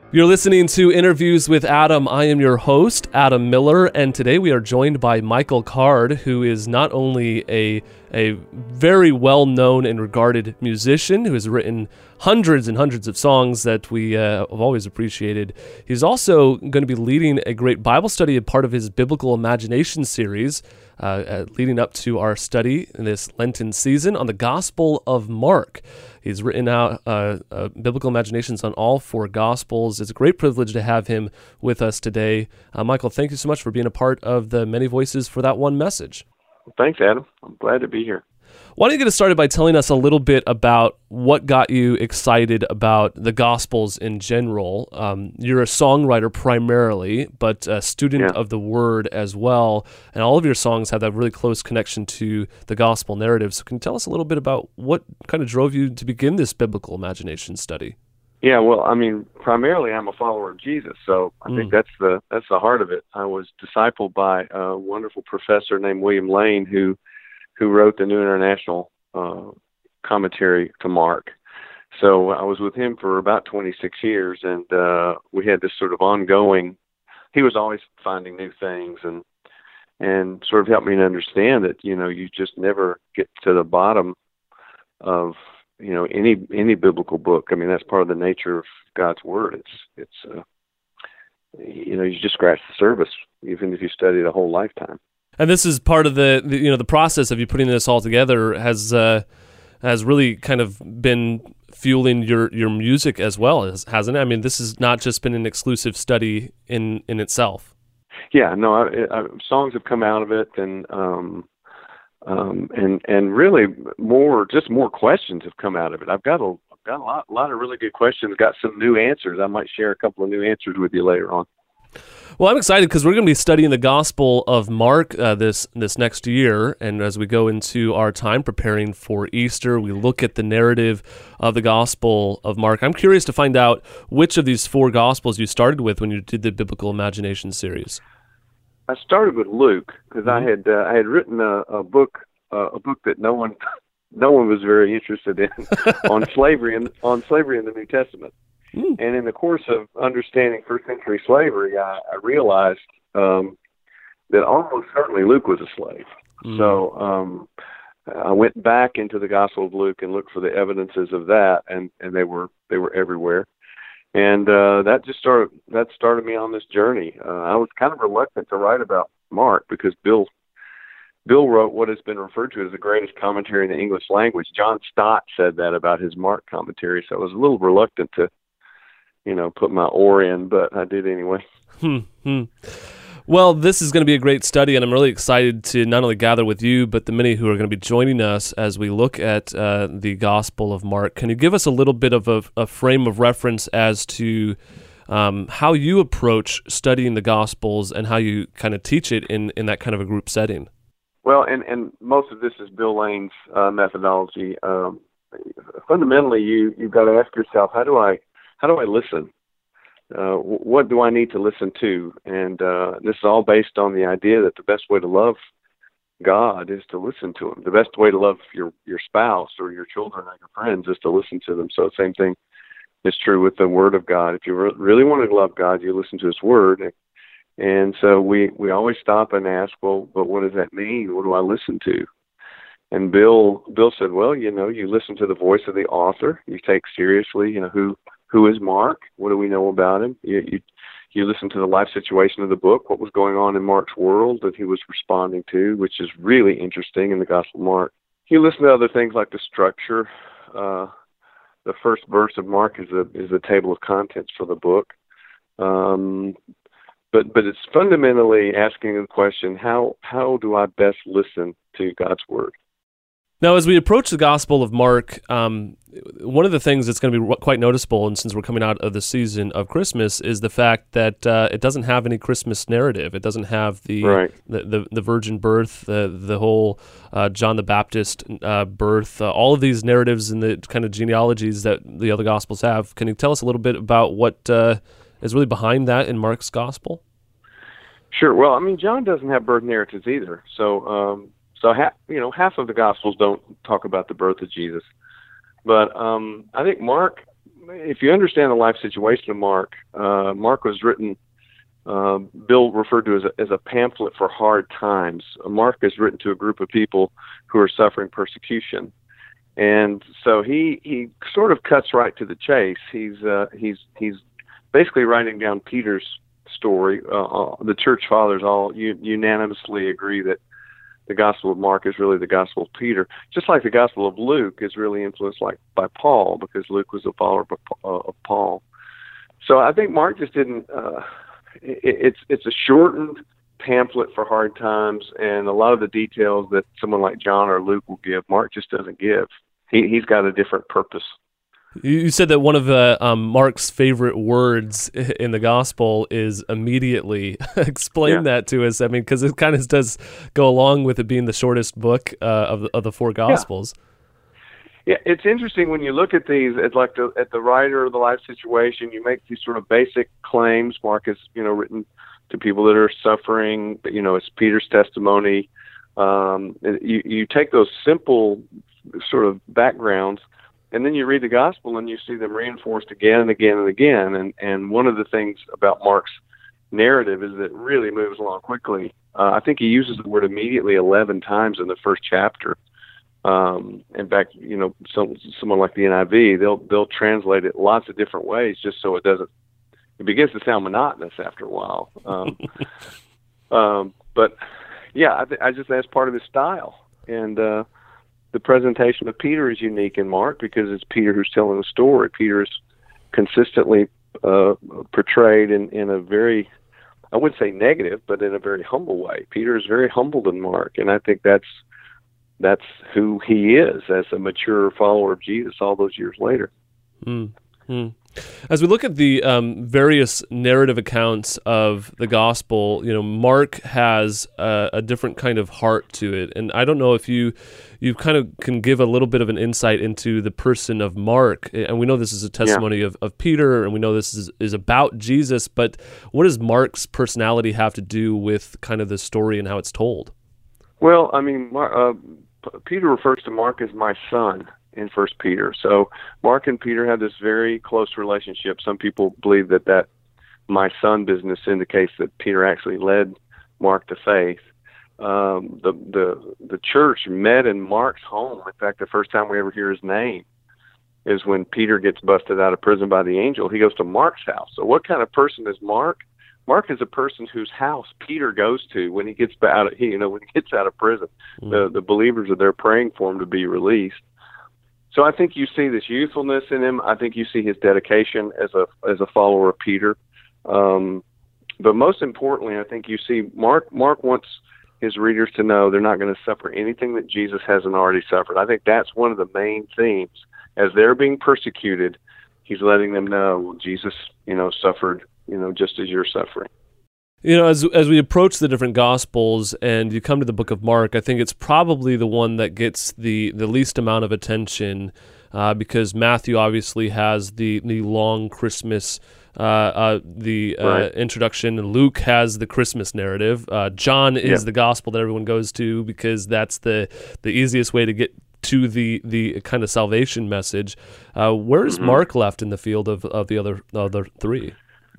You're listening to Interviews with Adam. I am your host, Adam Miller, and today we are joined by Michael Card, who is not only a very well-known and regarded musician who has written hundreds and hundreds of songs that we have always appreciated. He's also going to be leading a great Bible study, a part of his Biblical Imagination series, leading up to our study in this Lenten season on the Gospel of Mark. He's written out Biblical Imaginations on all four Gospels. It's a great privilege to have him with us today. Michael, thank you so much for being a part of the Many Voices for that one message. Thanks, Adam. I'm glad to be here. Why don't you get us started by telling us a little bit about what got you excited about the Gospels in general? You're a songwriter primarily, but a student of the Word as well, and all of your songs have that really close connection to the Gospel narrative. So can you tell us a little bit about what kind of drove you to begin this Biblical Imagination study? Yeah, well, I mean, primarily I'm a follower of Jesus, so I think that's the heart of it. I was discipled by a wonderful professor named William Lane who wrote the New International commentary to Mark. So I was with him for about 26 years, and we had this sort of ongoing. He was always finding new things and sort of helped me to understand that you just never get to the bottom of any biblical book. I mean, that's part of the nature of God's Word. It's you just scratch the surface, even if you study the whole lifetime. And this is part of the process of you putting this all together has really kind of been fueling your music as well, hasn't it? I mean, this has not just been an exclusive study in itself. Yeah, no, songs have come out of it, and really more questions have come out of it. I've got a lot of really good questions. Got some new answers. I might share a couple of new answers with you later on. Well, I'm excited because we're going to be studying the Gospel of Mark this next year, and as we go into our time preparing for Easter, we look at the narrative of the Gospel of Mark. I'm curious to find out which of these four Gospels you started with when you did the Biblical Imagination series. I started with Luke because I had written a book that no one was very interested in on slavery in the New Testament. And in the course of understanding first century slavery, I realized that almost certainly Luke was a slave. So I went back into the Gospel of Luke and looked for the evidences of that, and they were everywhere. And that started me on this journey. I was kind of reluctant to write about Mark because Bill wrote what has been referred to as the greatest commentary in the English language. John Stott said that about his Mark commentary, so I was a little reluctant to put my oar in, but I did anyway. Well, this is going to be a great study, and I'm really excited to not only gather with you, but the many who are going to be joining us as we look at the Gospel of Mark. Can you give us a little bit of a frame of reference as to how you approach studying the Gospels and how you kind of teach it in that kind of a group setting? Well, and most of this is Bill Lane's methodology. Fundamentally, you've got to ask yourself, how do I listen? What do I need to listen to? And this is all based on the idea that the best way to love God is to listen to Him. The best way to love your spouse or your children or your friends is to listen to them. So the same thing is true with the Word of God. If you really want to love God, you listen to His Word. And so we always stop and ask, well, but what does that mean? What do I listen to? And Bill said, well, you listen to the voice of the author. You take seriously, who is Mark? What do we know about him? You listen to the life situation of the book, what was going on in Mark's world that he was responding to, which is really interesting in the Gospel of Mark. You listen to other things like the structure. The first verse of Mark is the table of contents for the book. But it's fundamentally asking the question, how do I best listen to God's Word? Now, as we approach the Gospel of Mark, one of the things that's going to be quite noticeable, and since we're coming out of the season of Christmas, is the fact that it doesn't have any Christmas narrative. It doesn't have the virgin birth, the whole John the Baptist birth, all of these narratives and the kind of genealogies that the other Gospels have. Can you tell us a little bit about what is really behind that in Mark's Gospel? Sure. Well, I mean, John doesn't have birth narratives either, so half of the Gospels don't talk about the birth of Jesus. But I think Mark if you understand the life situation of Mark, Mark was written. Bill referred to as a pamphlet for hard times. Mark is written to a group of people who are suffering persecution, and so he sort of cuts right to the chase. He's basically writing down Peter's story. The church fathers all unanimously agree that the Gospel of Mark is really the Gospel of Peter, just like the Gospel of Luke is really influenced by Paul, because Luke was a follower of Paul. So I think Mark just didn't. It's a shortened pamphlet for hard times, and a lot of the details that someone like John or Luke will give, Mark just doesn't give. He's got a different purpose. You said that one of Mark's favorite words in the gospel is immediately. Explain that to us. I mean, because it kind of does go along with it being the shortest book of the four gospels. Yeah, it's interesting when you look at these. It's like at the writer of the life situation, you make these sort of basic claims. Mark is, written to people that are suffering. It's Peter's testimony. You take those simple sort of backgrounds, and then you read the gospel and you see them reinforced again and again and again. And one of the things about Mark's narrative is that it really moves along quickly. I think he uses the word immediately 11 times in the first chapter. In fact, someone like the NIV, they'll translate it lots of different ways just so it begins to sound monotonous after a while. But yeah, I just that's part of his style. And the presentation of Peter is unique in Mark because it's Peter who's telling the story. Peter is consistently portrayed in a very, I wouldn't say negative, but in a very humble way. Peter is very humbled in Mark, and I think that's who he is as a mature follower of Jesus all those years later. Mm-hmm. As we look at the various narrative accounts of the gospel, Mark has a different kind of heart to it, and I don't know if you kind of can give a little bit of an insight into the person of Mark. And we know this is a testimony of Peter, and we know this is about Jesus, but what does Mark's personality have to do with kind of the story and how it's told? Well, I mean, Peter refers to Mark as my son in 1 Peter. So Mark and Peter have this very close relationship. Some people believe that my son business indicates that Peter actually led Mark to faith. The church met in Mark's home. In fact, the first time we ever hear his name is when Peter gets busted out of prison by the angel. He goes to Mark's house. So what kind of person is Mark? Mark is a person whose house Peter goes to when he gets out of prison. The believers are there praying for him to be released. So I think you see this youthfulness in him. I think you see his dedication as a follower of Peter. But most importantly, I think you see Mark wants his readers to know they're not going to suffer anything that Jesus hasn't already suffered. I think that's one of the main themes. As they're being persecuted, he's letting them know, well, Jesus, suffered, just as you're suffering. As we approach the different Gospels and you come to the book of Mark, I think it's probably the one that gets the least amount of attention because Matthew obviously has the long Christmas introduction, and Luke has the Christmas narrative. John is the Gospel that everyone goes to because that's the easiest way to get to the kind of salvation message. Where is Mark left in the field of the other three?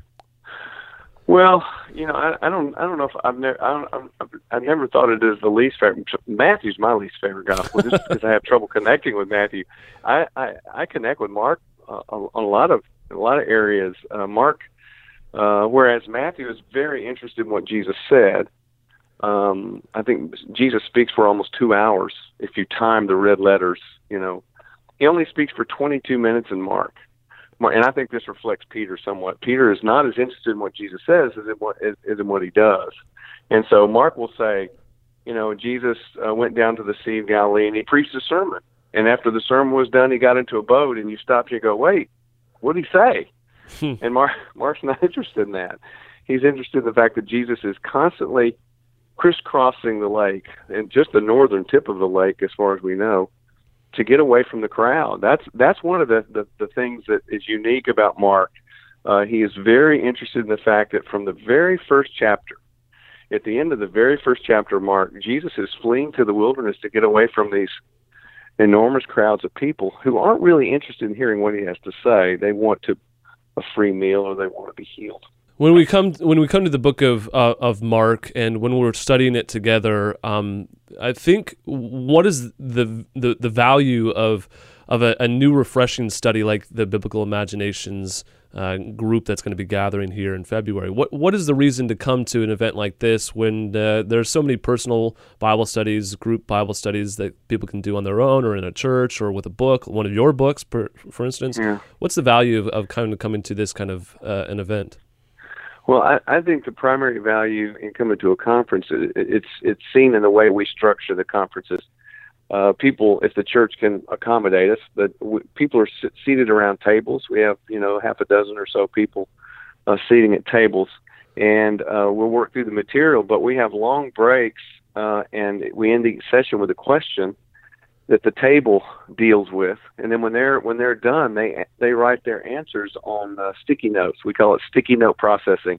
Well, I don't know if I've never thought it as the least favorite. Matthew's my least favorite gospel, just because I have trouble connecting with Matthew. I connect with Mark on a lot of areas. Mark, whereas Matthew is very interested in what Jesus said. I think Jesus speaks for almost 2 hours if you time the red letters. He only speaks for 22 minutes in Mark. And I think this reflects Peter somewhat. Peter is not as interested in what Jesus says as in what he does. And so Mark will say, Jesus went down to the Sea of Galilee and he preached a sermon. And after the sermon was done, he got into a boat and you stop and you go, wait, what did he say? And Mark's not interested in that. He's interested in the fact that Jesus is constantly crisscrossing the lake, and just the northern tip of the lake, as far as we know, to get away from the crowd. That's one of the things that is unique about Mark. He is very interested in the fact that from the very first chapter, at the end of the very first chapter of Mark, Jesus is fleeing to the wilderness to get away from these enormous crowds of people who aren't really interested in hearing what he has to say. They want a free meal, or they want to be healed. When we come to the book of Mark, and when we're studying it together, I think what is the value of a new refreshing study like the Biblical Imaginations group that's going to be gathering here in February? What is the reason to come to an event like this when there's so many personal Bible studies, group Bible studies that people can do on their own or in a church or with a book, one of your books, for instance? Yeah. What's the value of kind of coming to this kind of an event? Well, I think the primary value in coming to a conference, it's seen in the way we structure the conferences. People, if the church can accommodate us, people are seated around tables. We have, half a dozen or so people seating at tables, and we'll work through the material. But we have long breaks, and we end each session with a question that the table deals with, and then when they're done, they write their answers on sticky notes. We call it sticky note processing,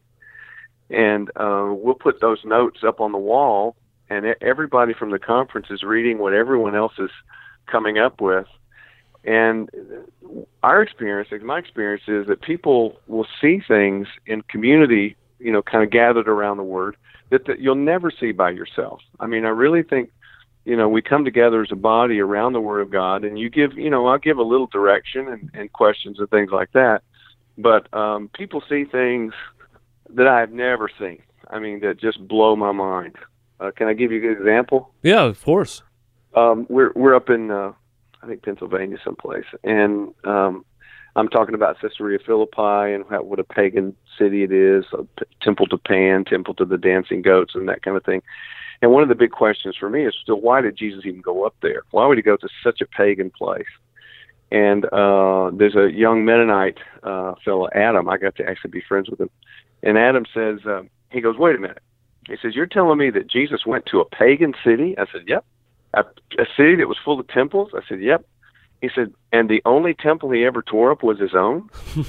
and we'll put those notes up on the wall. And everybody from the conference is reading what everyone else is coming up with. And my experience is that people will see things in community, kind of gathered around the Word that you'll never see by yourself. I mean, I really think, we come together as a body around the Word of God, and you give, I'll give a little direction and questions and things like that. But people see things that I've never seen. I mean, that just blow my mind. Can I give you a good example? Yeah, of course. We're up in, I think, Pennsylvania someplace, and I'm talking about Caesarea Philippi and what a pagan city it is, a temple to Pan, temple to the dancing goats, and that kind of thing. And one of the big questions for me is still, why did Jesus even go up there? Why would he go to such a pagan place? And there's a young Mennonite fellow, Adam. I got to actually be friends with him. And Adam says, he goes, wait a minute. He says, you're telling me that Jesus went to a pagan city? I said, yep. A city that was full of temples? I said, yep. He said, and the only temple he ever tore up was his own?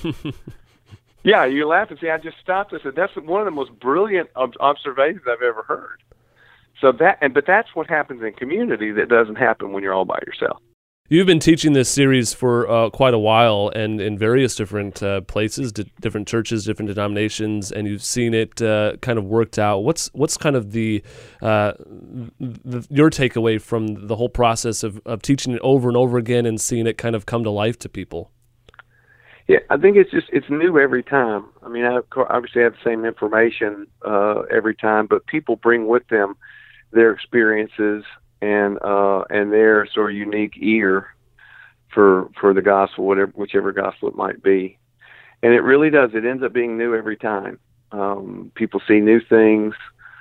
Yeah, you laugh and say, I just stopped. I said, that's one of the most brilliant observations I've ever heard. So but that's what happens in community that doesn't happen when you're all by yourself. You've been teaching this series for quite a while, and in various different places, different churches, different denominations, and you've seen it kind of worked out. What's kind of your takeaway from the whole process of teaching it over and over again and seeing it kind of come to life to people? Yeah, I think it's new every time. I mean, I obviously have the same information every time, but people bring with them their experiences and their sort of unique ear for the gospel, whichever gospel it might be. And it really does. It ends up being new every time. People see new things.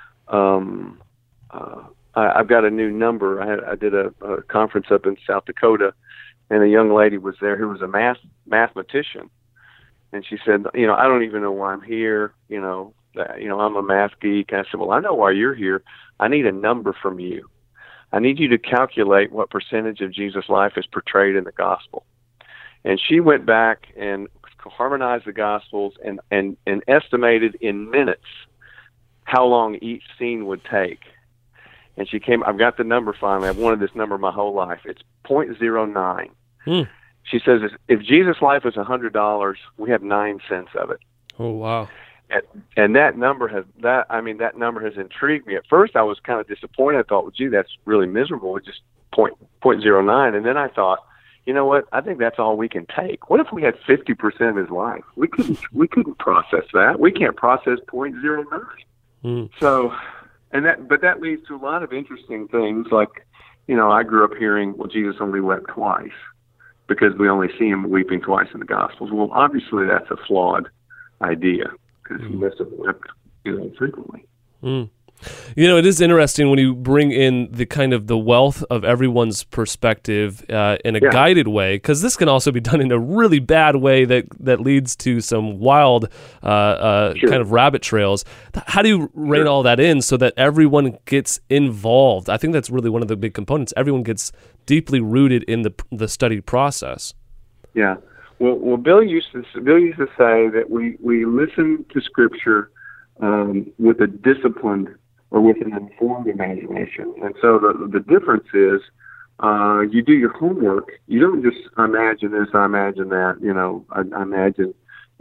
I've got a new number. I did a conference up in South Dakota, and a young lady was there who was a mathematician. And she said, I don't even know why I'm here. I'm a math geek. And I said, well, I know why you're here. I need a number from you. I need you to calculate what percentage of Jesus' life is portrayed in the gospel. And she went back and harmonized the gospels and estimated in minutes how long each scene would take. And I've got the number finally. I've wanted this number my whole life. It's 0.09. She says, if Jesus' life is $100, we have 9 cents of it. Oh, wow. And that number has intrigued me. At first, I was kind of disappointed. I thought, well, gee, that's really miserable. It's just 0.09. And then I thought, you know what? I think that's all we can take. What if we had 50% of his life? We couldn't process that. We can't process 0.09. So, but that leads to a lot of interesting things. Like, I grew up hearing, well, Jesus only wept twice because we only see him weeping twice in the Gospels. Well, obviously that's a flawed idea. Because he must have wept, frequently. It is interesting when you bring in the kind of the wealth of everyone's perspective in a guided way, because this can also be done in a really bad way that leads to some wild kind of rabbit trails. How do you rein all that in so that everyone gets involved? I think that's really one of the big components. Everyone gets deeply rooted in the study process. Yeah. Well, Bill used to say that we listen to Scripture with a disciplined or with an informed imagination, and so the difference is you do your homework. You don't just imagine this, I imagine that. I imagine.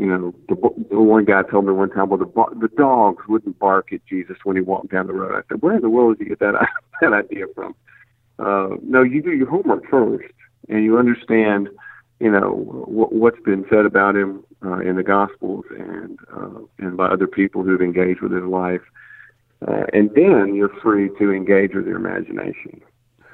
The one guy told me one time, well, the dogs wouldn't bark at Jesus when he walked down the road. I said, where in the world did you get that idea from? No, you do your homework first, and you understand, what's been said about him in the Gospels and by other people who've engaged with his life, and then you're free to engage with your imagination.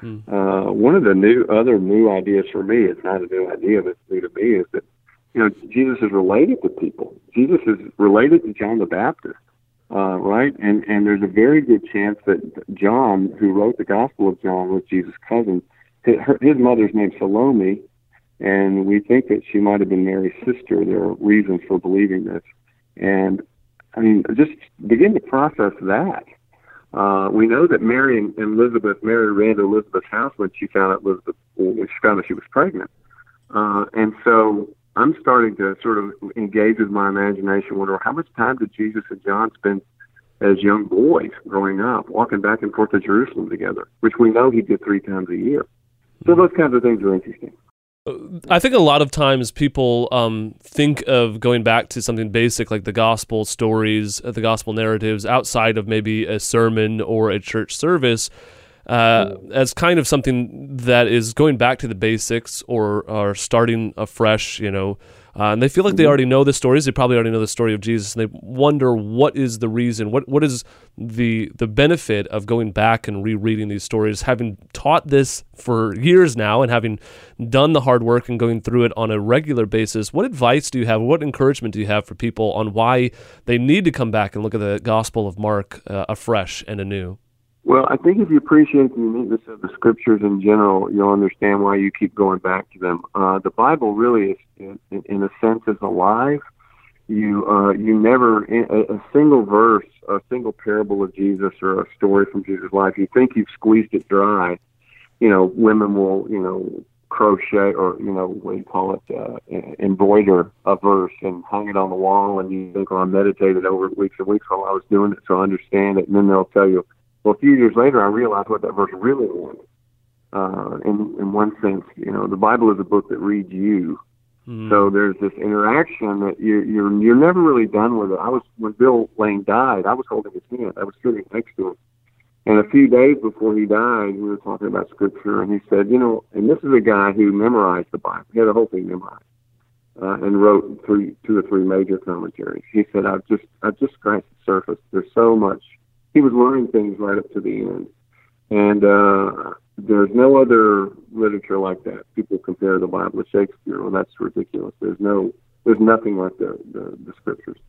One of the other new ideas for me, it's not a new idea, but it's new to me, is that Jesus is related to people. Jesus is related to John the Baptist, right? And there's a very good chance that John, who wrote the Gospel of John, was Jesus' cousin. His mother's named Salome, and we think that she might have been Mary's sister. There are reasons for believing this. And, just begin to process that. We know that Mary ran to Elizabeth's house when she found out she was pregnant. And so I'm starting to sort of engage with my imagination, wonder how much time did Jesus and John spend as young boys growing up, walking back and forth to Jerusalem together, which we know he did 3 times a year. So those kinds of things are interesting. I think a lot of times people think of going back to something basic like the gospel stories, the gospel narratives, outside of maybe a sermon or a church service, as kind of something that is going back to the basics or starting afresh, and they feel like they already know the stories. They probably already know the story of Jesus, and they wonder what is the reason, what is the benefit of going back and rereading these stories, having taught this for years now and having done the hard work and going through it on a regular basis. What advice do you have, what encouragement do you have for people on why they need to come back and look at the Gospel of Mark afresh and anew? Well, I think if you appreciate the uniqueness of the scriptures in general, you'll understand why you keep going back to them. The Bible really is, in a sense, is alive. You never, a single verse, a single parable of Jesus or a story from Jesus' life, you think you've squeezed it dry. Women will, crochet or, what do you call it, embroider a verse and hang it on the wall, and you think, I meditated over it weeks and weeks while I was doing it, so I understand it. And then they'll tell you, well, a few years later, I realized what that verse really meant. In one sense, the Bible is a book that reads you. So there's this interaction that you're never really done with it. When Bill Lane died, I was holding his hand. I was sitting next to him. And a few days before he died, we were talking about Scripture, and he said, and this is a guy who memorized the Bible. He had the whole thing memorized, and wrote 2 or 3 major commentaries. He said, I've just scratched the surface. There's so much. He was learning things right up to the end. And there's no other literature like that. People compare the Bible to Shakespeare. Well, that's ridiculous. There's nothing like the Scriptures.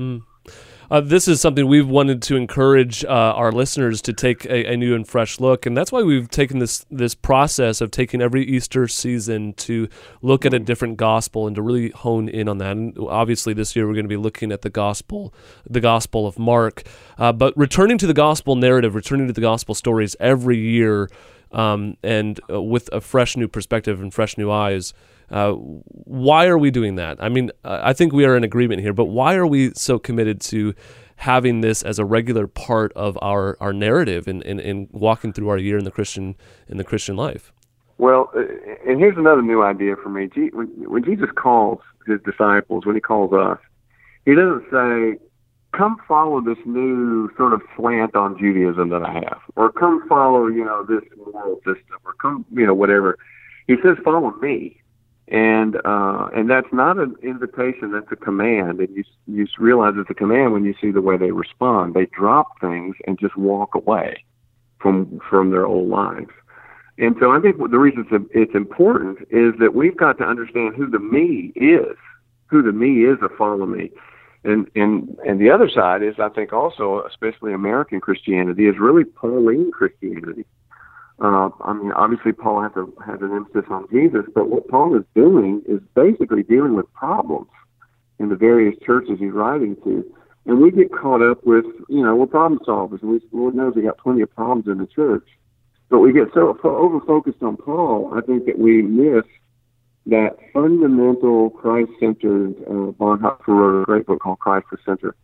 This is something we've wanted to encourage our listeners to take a new and fresh look, and that's why we've taken this process of taking every Easter season to look at a different gospel and to really hone in on that. And obviously, this year we're going to be looking at the Gospel of Mark, but returning to the gospel narrative, returning to the gospel stories every year, and with a fresh new perspective and fresh new eyes. Why are we doing that? I think we are in agreement here, but why are we so committed to having this as a regular part of our narrative in walking through our year in the Christian life? Well, and here's another new idea for me. When Jesus calls his disciples, when he calls us, he doesn't say, come follow this new sort of slant on Judaism that I have, or come follow, this moral system, or come, whatever. He says, follow me. And that's not an invitation, that's a command. And you realize it's a command when you see the way they respond. They drop things and just walk away from their old lives. And so I think the reason it's important is that we've got to understand who the me is. Who the me is of follow me. And the other side is, I think also, especially American Christianity, is really Pauline Christianity. Obviously Paul has an emphasis on Jesus, but what Paul is doing is basically dealing with problems in the various churches he's writing to. And we get caught up with, we're problem solvers. Lord knows we got plenty of problems in the church. But we get so over-focused on Paul, I think that we miss that fundamental Christ-centered, Bonhoeffer wrote a great book called Christ the Center,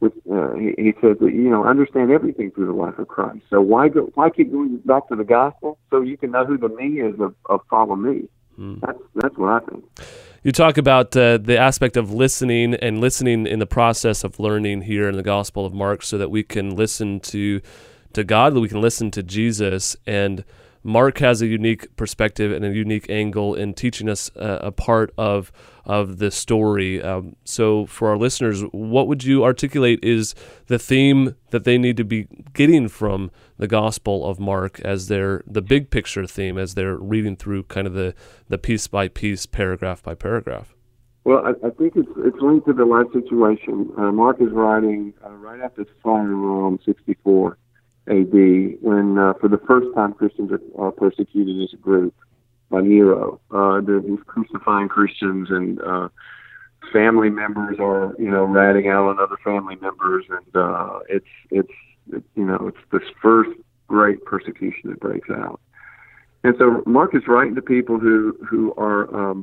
he says that, understand everything through the life of Christ. So why keep going back to the gospel? So you can know who the me is of follow me. That's what I think. You talk about the aspect of listening and listening in the process of learning here in the Gospel of Mark, so that we can listen to God, that we can listen to Jesus. And Mark has a unique perspective and a unique angle in teaching us a part of the story. So for our listeners, what would you articulate is the theme that they need to be getting from the Gospel of Mark as the big picture theme, as they're reading through kind of the piece by piece, paragraph by paragraph? Well, I think it's linked to the life situation. Mark is writing right after the fire in Rome, 64 A.D., when for the first time Christians are persecuted as a group by Nero. These crucifying Christians, and family members are ratting out on other family members, and it's this first great persecution that breaks out. And so Mark is writing to people who are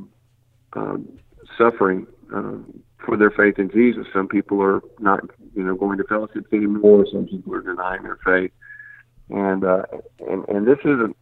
suffering for their faith in Jesus. Some people are not going to fellowships anymore. Some people are denying their faith, and this isn't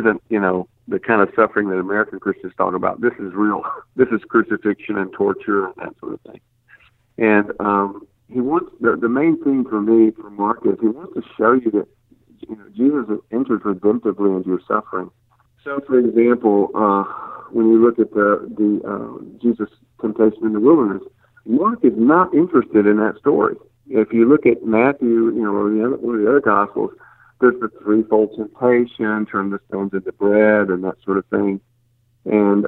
the kind of suffering that American Christians talk about. This is real. This is crucifixion and torture and that sort of thing. And he wants the main thing for me from Mark is he wants to show you that Jesus enters redemptively into your suffering. So, for example, when you look at the Jesus temptation in the wilderness, Mark is not interested in that story. If you look at Matthew, or one of the other Gospels, there's the threefold temptation, turn the stones into bread, and that sort of thing. And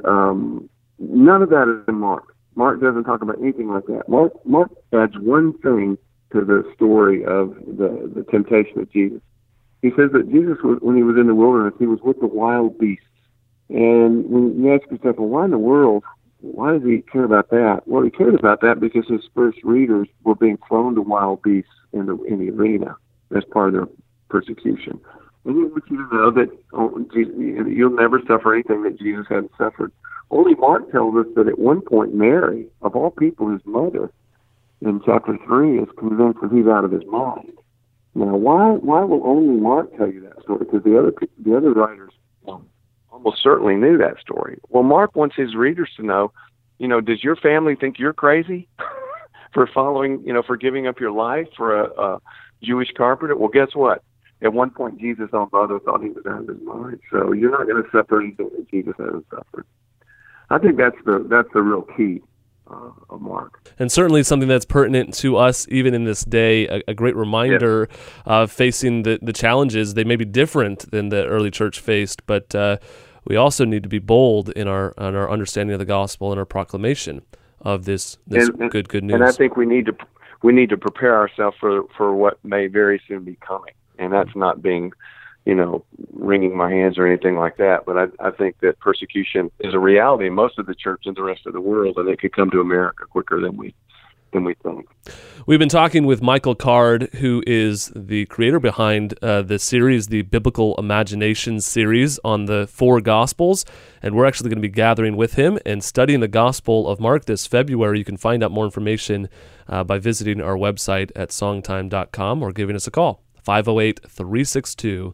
none of that is in Mark. Mark doesn't talk about anything like that. Mark adds one thing to the story of the temptation of Jesus. He says that Jesus, when he was in the wilderness, he was with the wild beasts. And when you ask yourself, well, why in the world, why does he care about that? Well, he cared about that because his first readers were being thrown to wild beasts in the arena as part of their persecution. And he wants you to know that you'll never suffer anything that Jesus hadn't suffered. Only Mark tells us that at one point Mary, of all people, his mother, in chapter 3, is convinced that he's out of his mind. Now, why will only Mark tell you that story? Because the other writers almost certainly knew that story. Well, Mark wants his readers to know, does your family think you're crazy for following, for giving up your life for a Jewish carpenter? Well, guess what? At one point, Jesus' own mother thought he was out of his mind. So you're not going to suffer anything that Jesus hasn't suffered. I think that's the real key of Mark. And certainly something that's pertinent to us even in this day, a great reminder of facing the challenges. They may be different than the early church faced, but we also need to be bold in our understanding of the gospel and our proclamation of this good news. And I think we need to prepare ourselves for what may very soon be coming. And that's not being, wringing my hands or anything like that. But I think that persecution is a reality in most of the church and the rest of the world, and it could come to America quicker than we think. We've been talking with Michael Card, who is the creator behind the series, the Biblical Imagination series on the 4 Gospels, and we're actually going to be gathering with him and studying the Gospel of Mark this February. You can find out more information by visiting our website at songtime.com or giving us a call, 508-362-7070.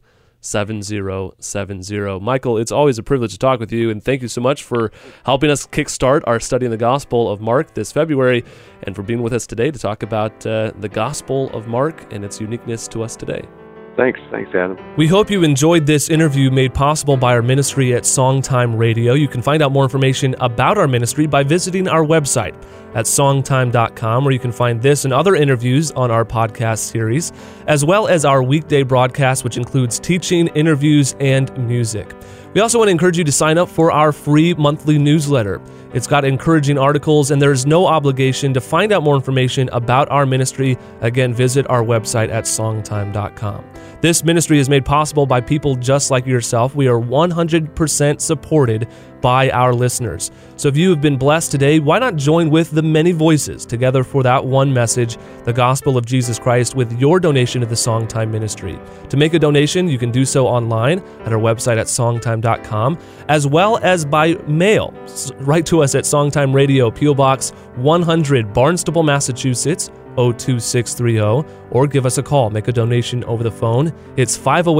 Michael, it's always a privilege to talk with you, and thank you so much for helping us kickstart our study in the Gospel of Mark this February, and for being with us today to talk about the Gospel of Mark and its uniqueness to us today. Thanks, Adam. We hope you enjoyed this interview made possible by our ministry at Songtime Radio. You can find out more information about our ministry by visiting our website at songtime.com, where you can find this and other interviews on our podcast series, as well as our weekday broadcast, which includes teaching, interviews, and music. We also want to encourage you to sign up for our free monthly newsletter. It's got encouraging articles, and there's no obligation. To find out more information about our ministry, again, visit our website at songtime.com. This ministry is made possible by people just like yourself. We are 100% supported by our listeners. So if you have been blessed today, why not join with the many voices together for that one message, the gospel of Jesus Christ, with your donation to the Songtime ministry. To make a donation, you can do so online at our website at songtime.com, as well as by mail. Write to us at Songtime Radio, P.O. Box 100, Barnstable, Massachusetts, 02630, or give us a call. Make a donation over the phone. It's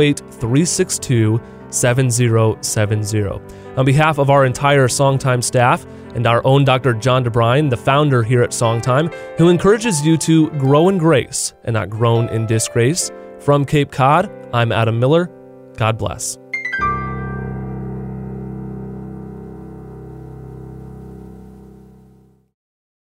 508-362-7070. On behalf of our entire Songtime staff and our own Dr. John DeBrine, the founder here at Songtime, who encourages you to grow in grace and not groan in disgrace, from Cape Cod, I'm Adam Miller. God bless.